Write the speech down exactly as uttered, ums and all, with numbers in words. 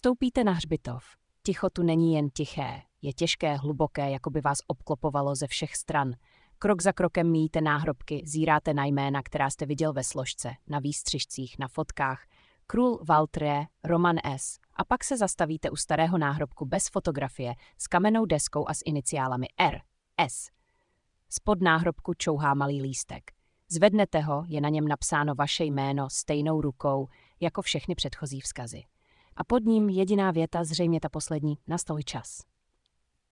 Vstoupíte na hřbitov. Ticho tu není jen tiché, je těžké, hluboké, jako by vás obklopovalo ze všech stran. Krok za krokem míjíte náhrobky, zíráte na jména, která jste viděl ve složce, na výstřižcích, na fotkách. Krůl Valtrie, Roman S. A pak se zastavíte u starého náhrobku bez fotografie, s kamennou deskou a s iniciálami R. S. Spod náhrobku čouhá malý lístek. Zvednete ho, je na něm napsáno vaše jméno stejnou rukou, jako všechny předchozí vzkazy. A pod ním jediná věta, zřejmě ta poslední, nastal čas.